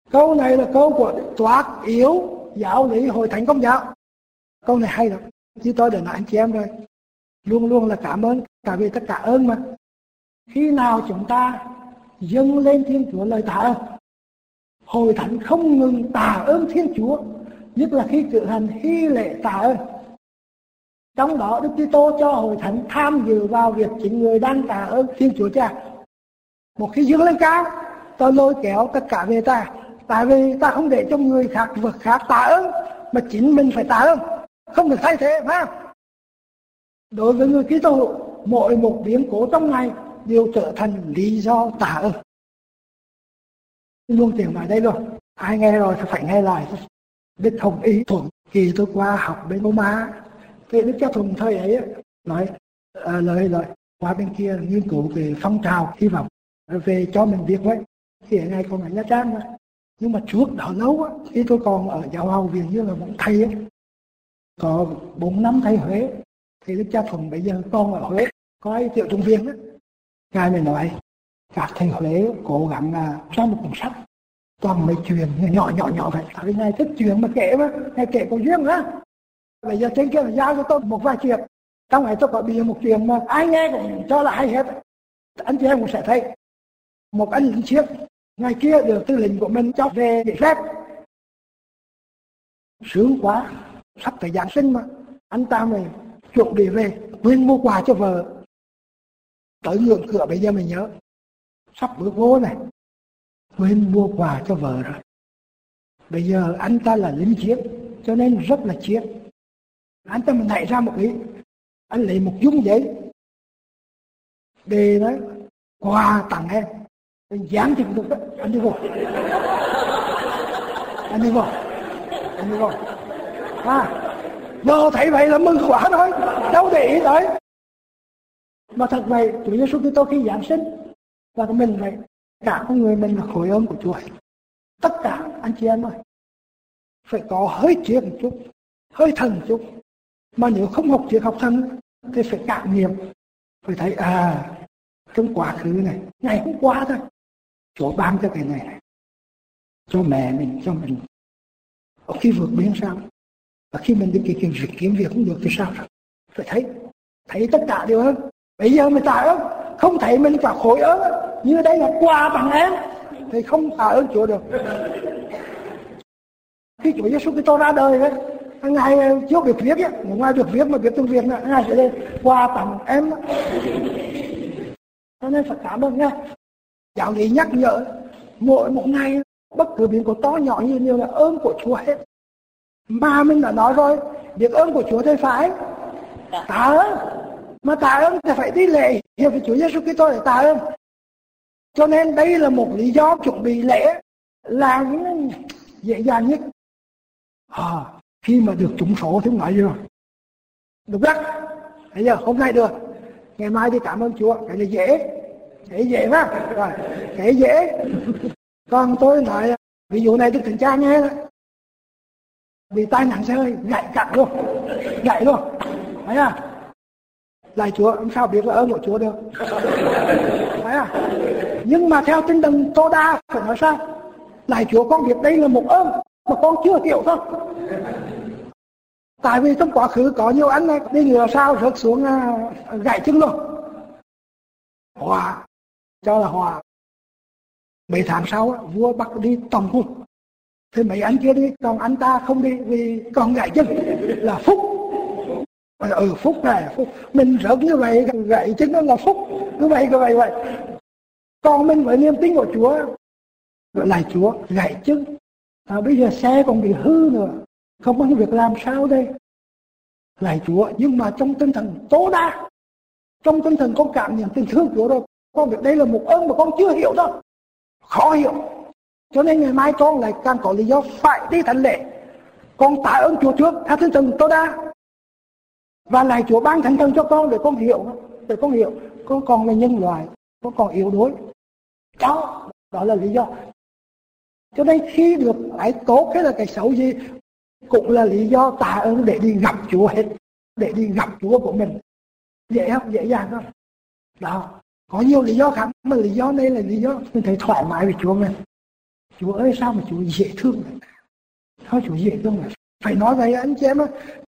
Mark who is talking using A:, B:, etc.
A: Câu này là câu của Toát Yếu Giáo lý Hội Thánh Công giáo. Câu này hay lắm, chứ tôi đã nói anh chị em rồi. Luôn luôn là cảm ơn, cả vì tất cả ơn mà. Khi nào chúng ta dâng lên Thiên Chúa lời tạ ơn, Hội Thánh không ngừng tạ ơn Thiên Chúa, nhất là khi cử hành hy lễ tạ ơn. Trong đó Đức Kitô cho Hội Thánh tham dự vào việc chính người đang tạ ơn Thiên Chúa Cha. Một khi dâng lên cao, tôi lôi kéo tất cả về ta, tại vì ta không để cho người khác vật khác tạ ơn, mà chính mình phải tạ ơn, không được thay thế, phải không? Đối với người Kitô, mỗi một biến cố trong ngày đều trở thành lý do tạ ơn. Luôn tiền vào đây luôn, ai nghe rồi thì phải nghe lại. Đức Hồng Y Thuận kỳ tôi qua học bên Roma, thì Đức Cha Thuận thời ấy nói lời qua bên kia nghiên cứu về phong trào hy vọng về cho mình việc ấy, thì ở ngay còn ở Nha Trang mà. Nhưng mà trước đó lâu á, khi tôi còn ở giáo học viện như là một thầy ấy, có 4 năm thầy Huế, thì Đức Cha Thuận bây giờ còn ở Huế coi Tiểu Trung Viên á, ngài mới nói các thầy Huế cố gắng ra một cuốn sách toàn mấy chuyện nhỏ vậy, tại vì ngài thích chuyện mà kể mà, ngài kể có duyên đó. Bây giờ trên kia là giao cho tôi một vài chuyện, trong này tôi có bìa một chuyện mà ai nghe cũng cho là hay hết. Anh chị em cũng sẽ thấy một anh lính chiếc ngày kia được tư lệnh của mình cho về để phép, sướng quá, sắp tới Giáng sinh mà anh ta mới chuẩn bị về, quên mua quà cho vợ. Tới ngưỡng cửa bây giờ mình nhớ, sắp bước vô này, quên mua quà cho vợ rồi. Bây giờ anh ta là lính chiến cho nên rất là chiến. Anh ta mình nảy ra một ý, anh lấy một dung giấy để nói quà tặng em, anh dán trên bụng đó, anh đi vô, vợ thấy vậy là mừng quá thôi, đâu để ý tới. Mà thật vậy, Chúa Giêsu Kitô khi Giáng sinh và mình vậy, cả con người mình là khối ôm của Chúa. Tất cả anh chị em ơi, phải có hơi triết một chút, hơi thần một chút. Mà nếu không học triết học thần thì phải cảm nghiệm, phải thấy trong quá khứ này, ngày hôm qua thôi, Chúa ban cho cái này, cho mẹ mình, cho mình. Khi vượt biên sao? Và khi mình đi kiếm việc không được thì sao? Phải thấy tất cả điều hơn. Bây giờ mình tạ ơn, không thấy mình cả khối ơn, như đây là quà tặng em, thì không tạ ơn Chúa được. Khi Chúa Giêsu Kitô ra đời ấy, Ngài chưa biết viết ấy, ngoài được viết mà biết tiếng Việt nữa, Ngài sẽ lên quà tặng em. Cho nên phải cảm ơn nha. Giáo lý nhắc nhở mỗi một ngày bất cứ biến cố to nhỏ như là ơn của Chúa hết. Mà mình đã nói rồi, biết ơn của Chúa thì phải tạ ơn. Mà tạ ơn thì phải đi lễ hiệp với Chúa Giêsu Kitô để tạ ơn. Cho nên đây là một lý do chuẩn bị lễ là dễ dàng nhất. Khi mà được trúng số thì không nói gì rồi. Đúng không? Bây giờ hôm nay được, ngày mai đi cảm ơn Chúa, cái này dễ quá. Rồi, cái dễ. Còn tôi nói ví dụ này tôi kiểm tra nghe đó. Vì tai nạn xe hơi gãy cẳng luôn, thấy à? Lạy Chúa, làm sao biết là ơn của Chúa được? Thấy à? Nhưng mà theo tinh thần Tô Đa phải nói sao? Lạy Chúa, con biết đây là một ơn mà con chưa hiểu thôi. Tại vì trong quá khứ có nhiều anh này đi ngựa sao rớt xuống gãy chân luôn. Hòa, cho là hòa. Mấy tháng sau vua bắt đi tòng hôn. Thì mấy anh kia đi, còn anh ta không đi vì còn gãy chân là phúc. Phúc này, phúc. Mình rớt như vậy, gãy chân đó là phúc. Cứ vậy. Còn mình với niềm tin của Chúa, gọi là Chúa gãy chân. Bây giờ xe còn bị hư nữa, không có việc làm sao đây? Lạy Chúa, nhưng mà trong tinh thần Tô Đa, trong tinh thần con cảm nhận tình thương Chúa rồi, con biết đây là một ơn mà con chưa hiểu đâu, khó hiểu. Cho nên ngày mai con lại càng có lý do phải đi thánh lễ. Con tạ ơn Chúa trước theo tinh thần Tô Đa, và lạy Chúa ban thánh thần cho con để con hiểu, con còn là nhân loại, con còn yếu đuối. Đó là lý do. Cho nên khi được cái tốt hay là cái xấu gì cũng là lý do tạ ơn để đi gặp Chúa hết, để đi gặp Chúa của mình. Dễ không? Dễ dàng không? Đó, có nhiều lý do khác, mà lý do này là lý do mình thấy thoải mái với Chúa mình. Chúa ơi sao mà Chúa dễ thương vậy? Sao Chúa dễ thương vậy? Phải nói vậy anh chị em á,